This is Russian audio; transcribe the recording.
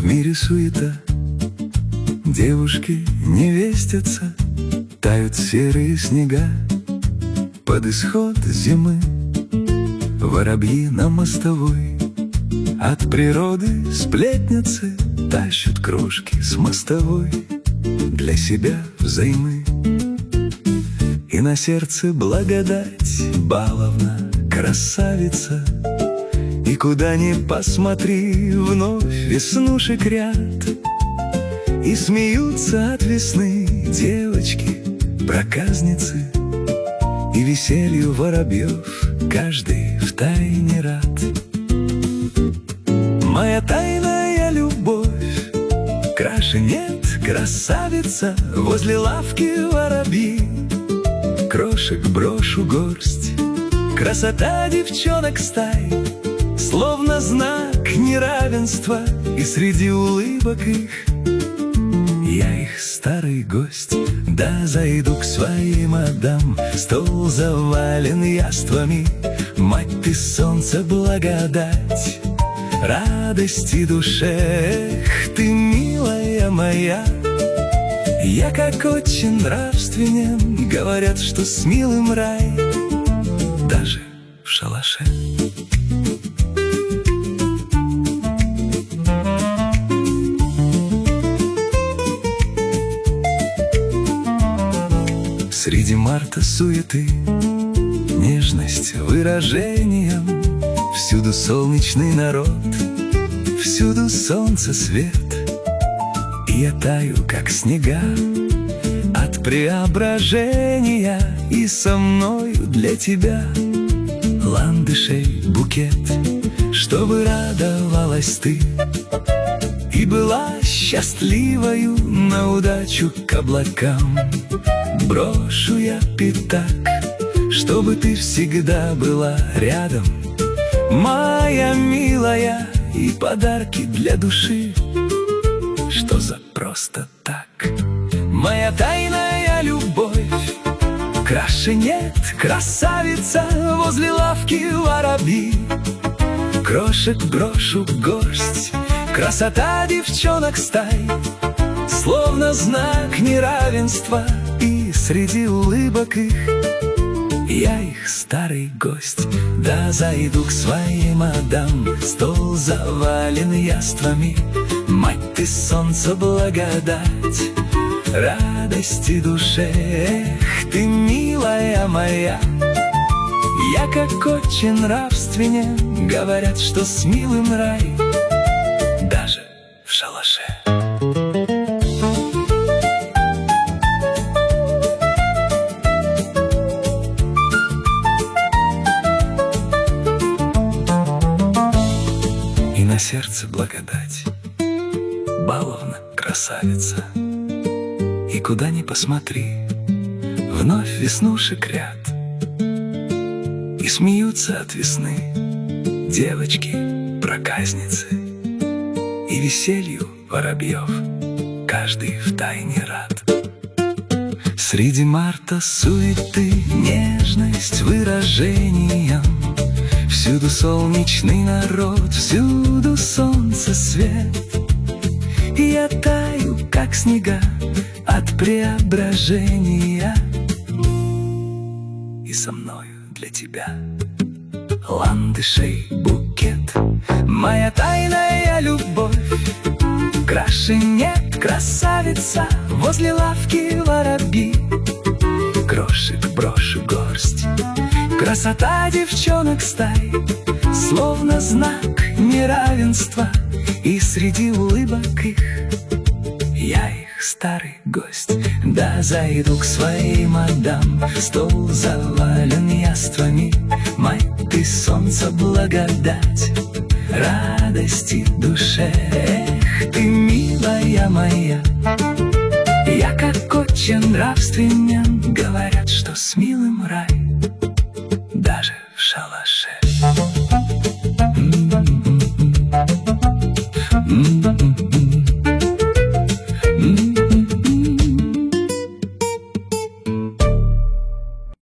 в мире суета, девушки невестятся, тают серые снега под исход зимы. Воробьи на мостовой от природы сплетницы тащут крошки с мостовой для себя взаймы. И на сердце благодать, баловна, красавица. И куда ни посмотри, вновь веснушек ряд. И смеются от весны девочки, проказницы. И веселью воробьев каждый втайне рад. Моя тайная любовь, краше нет, красавица. Возле лавки воробьи, крошек брошу горсть. Красота девчонок стай, словно знак неравенства. И среди улыбок их я их старый гость. Да зайду к своей мадам, стол завален яствами. Мать ты солнце, благодать, радости душе. Эх, ты милая моя, я как очень нравственен. Говорят, что с милым рай даже в шалаше. Среди марта суеты нежность выражением. Всюду солнечный народ, всюду солнце свет. И я таю, как снега, от преображения. И со мною для тебя ландышей букет, чтобы радовалась ты и была счастливою. На удачу к облакам брошу я пятак, чтобы ты всегда была рядом, моя милая. И подарки для души, что за просто так. Моя тайная любовь, краше нет, красавица. Возле лавки воробьи, крошек брошу горсть. Красота девчонок стай, словно знак неравенства. И среди улыбок их я их старый гость. Да зайду к своей мадам, стол завален яствами. Мать ты солнце, благодать, радости душе. Эх, ты милая моя, я как очень нравственен. Говорят, что с милым рай даже в шалаше. И на сердце благодать, баловна, красавица. И куда ни посмотри, вновь веснушек ряд. И смеются от весны девочки, проказницы. И веселью воробьев каждый втайне рад. Среди марта суеты нежность выражением. Всюду солнечный народ, всюду солнце свет. И я таю, как снега, от преображения. И со мною для тебя ландышей букет. Моя тайная любовь, краше нет, красавица. Возле лавки воробьи, крошек брошу горсть. Красота девчонок стай, словно знак неравенства. И среди улыбок их я их старый гость. Да зайду к своей мадам, стол завален яствами. Мать ты солнце, благодать, радости душе. Эх, ты милая моя, я как очень нравственен. Говорят, что с милым рай